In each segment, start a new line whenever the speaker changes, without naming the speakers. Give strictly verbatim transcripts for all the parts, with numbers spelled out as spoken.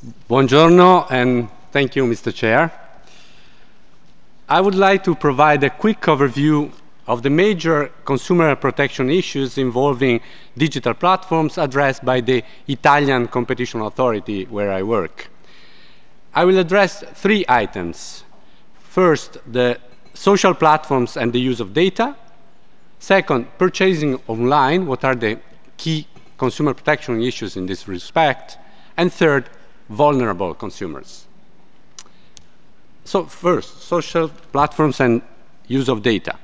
Buongiorno, and thank you, Mister Chair. I would like to provide a quick overview of the major consumer protection issues involving digital platforms addressed by the Italian Competition Authority where I work. I will address three items. First, the social platforms and the use of data. Second, purchasing online, what are the key consumer protection issues in this respect? And third, vulnerable consumers. So first, social platforms and use of data.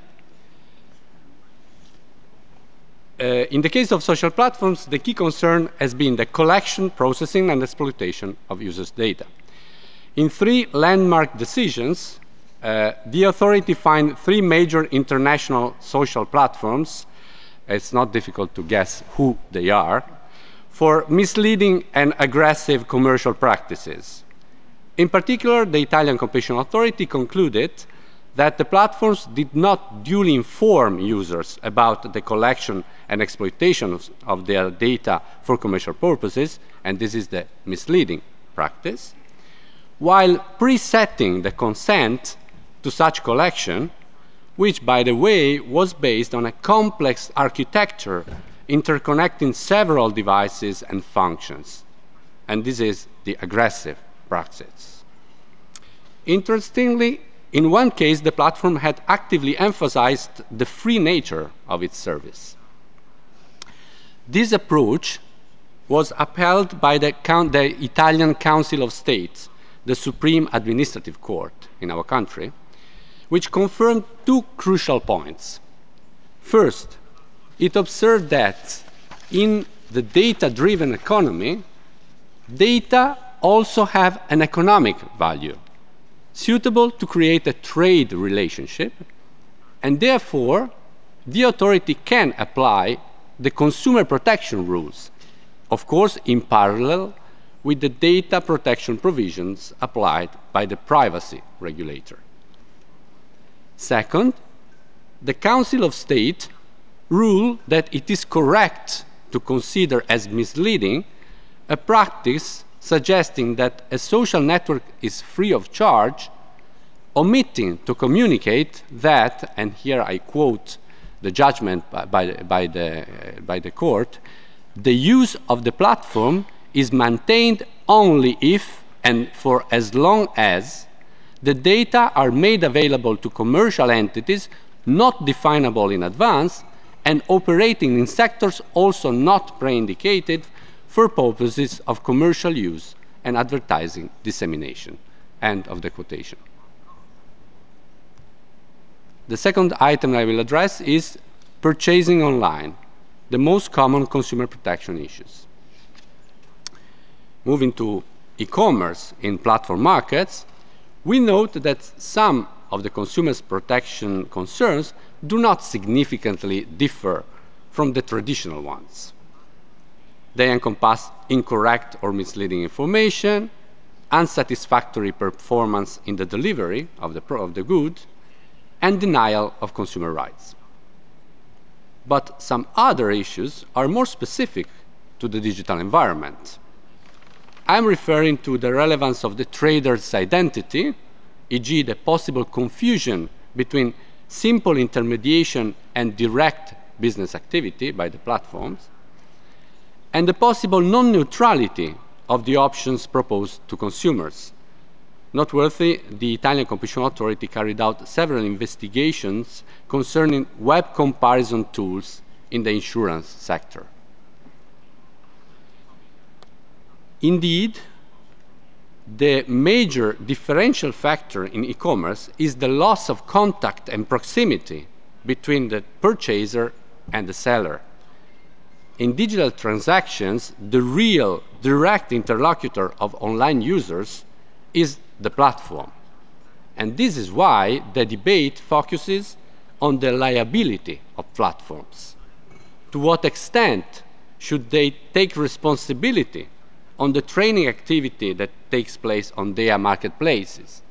Uh, in the case of social platforms, the key concern has been the collection, processing, and exploitation of users' data. In three landmark decisions, uh, the authority fined three major international social platforms, it's not difficult to guess who they are, for misleading and aggressive commercial practices. In particular, the Italian Competition Authority concluded that the platforms did not duly inform users about the collection and exploitation of their data for commercial purposes, and this is the misleading practice, while presetting the consent to such collection, which, by the way, was based on a complex architecture interconnecting several devices and functions. And this is the aggressive practice. Interestingly, in one case, the platform had actively emphasized the free nature of its service. This approach was upheld by the, the Italian Council of State, the Supreme Administrative Court in our country, which confirmed two crucial points. First, it observed that in the data-driven economy, data also have an economic value, suitable to create a trade relationship, and therefore the authority can apply the consumer protection rules, of course in parallel with the data protection provisions applied by the privacy regulator. Second, the Council of State ruled that it is correct to consider as misleading a practice suggesting that a social network is free of charge, omitting to communicate that, and here I quote the judgment by, by, by, the, uh, by the court, the use of the platform is maintained only if and for as long as the data are made available to commercial entities not definable in advance and operating in sectors also not pre-indicated for purposes of commercial use and advertising dissemination. End of the quotation. The second item I will address is purchasing online, the most common consumer protection issues. Moving to e-commerce in platform markets, we note that some of the consumer's protection concerns do not significantly differ from the traditional ones. They encompass incorrect or misleading information, unsatisfactory performance in the delivery of the, of the good, and denial of consumer rights. But some other issues are more specific to the digital environment. I'm referring to the relevance of the trader's identity, for example the possible confusion between simple intermediation and direct business activity by the platforms, and the possible non-neutrality of the options proposed to consumers. Noteworthy, the Italian Competition Authority carried out several investigations concerning web comparison tools in the insurance sector. Indeed, the major differential factor in e-commerce is the loss of contact and proximity between the purchaser and the seller. In digital transactions, the real direct interlocutor of online users is the platform. And this is why the debate focuses on the liability of platforms. To what extent should they take responsibility on the training activity that takes place on their marketplaces?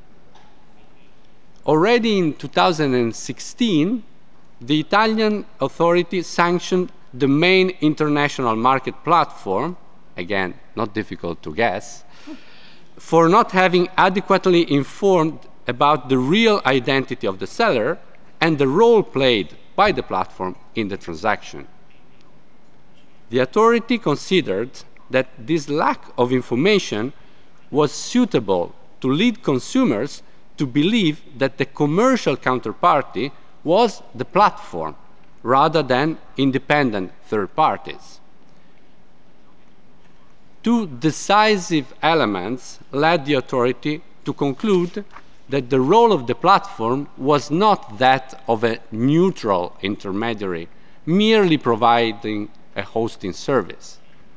Already in two thousand sixteen, the Italian authority sanctioned the main international market platform, again, not difficult to guess, for not having adequately informed about the real identity of the seller and the role played by the platform in the transaction. The authority considered that this lack of information was suitable to lead consumers to believe that the commercial counterparty was the platform rather than independent third parties. Two decisive elements led the authority to conclude that the role of the platform was not that of a neutral intermediary, merely providing a hosting service.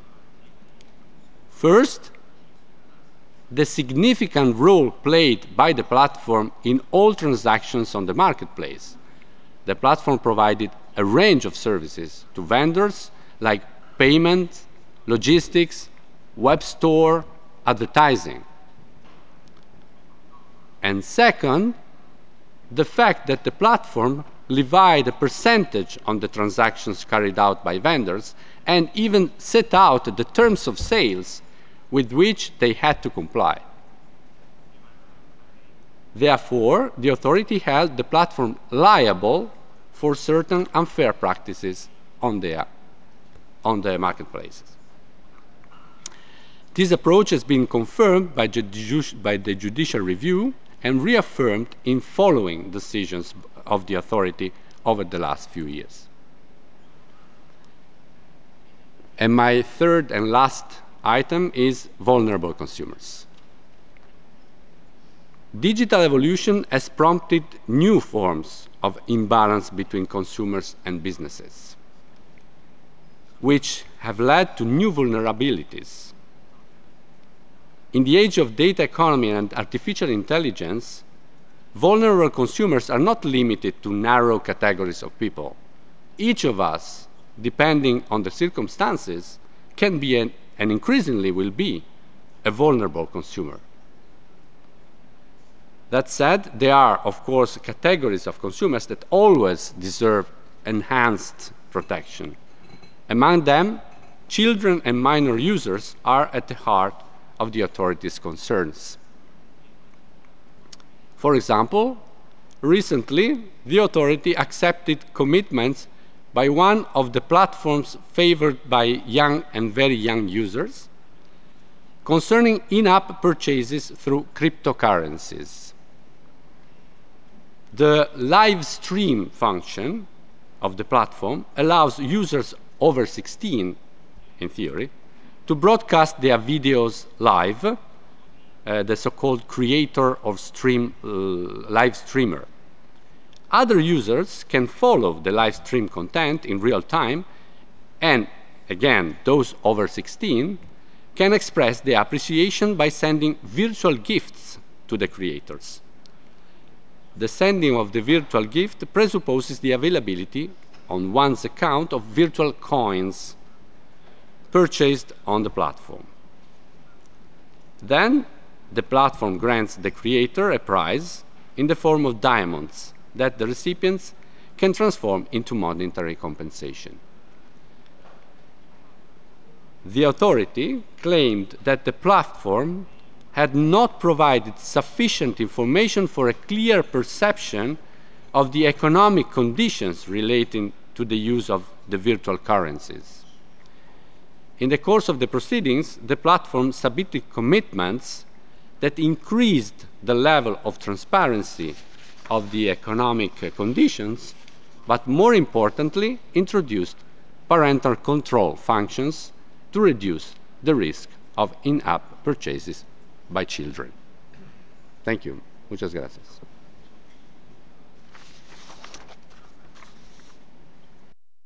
First, the significant role played by the platform in all transactions on the marketplace. The platform provided a range of services to vendors like payment, logistics, web store, advertising. And second, the fact that the platform levied a percentage on the transactions carried out by vendors and even set out the terms of sales with which they had to comply. Therefore, the authority held the platform liable for certain unfair practices on the, on the marketplaces. This approach has been confirmed by, judici by the judicial review and reaffirmed in following decisions of the authority over the last few years. And my third and last item is vulnerable consumers. Digital evolution has prompted new forms of imbalance between consumers and businesses, which have led to new vulnerabilities. In the age of data economy and artificial intelligence, vulnerable consumers are not limited to narrow categories of people. Each of us, depending on the circumstances, can be an, and increasingly will be a vulnerable consumer. That said, there are, of course, categories of consumers that always deserve enhanced protection. Among them, children and minor users are at the heart of the authority's concerns. For example, recently, the authority accepted commitments by one of the platforms favored by young and very young users concerning in-app purchases through cryptocurrencies. The live stream function of the platform allows users over sixteen, in theory, to broadcast their videos live, uh, the so-called creator of stream, uh, live streamer. Other users can follow the live stream content in real time, and again, those over sixteen can express their appreciation by sending virtual gifts to the creators. The sending of the virtual gift presupposes the availability on one's account of virtual coins purchased on the platform. Then, the platform grants the creator a prize in the form of diamonds that the recipients can transform into monetary compensation. The authority claimed that the platform had not provided sufficient information for a clear perception of the economic conditions relating to the use of the virtual currencies. In the course of the proceedings, the platform submitted commitments that increased the level of transparency of the economic conditions, but more importantly, introduced parental control functions to reduce the risk of in-app purchases by children. Thank you. Muchas gracias.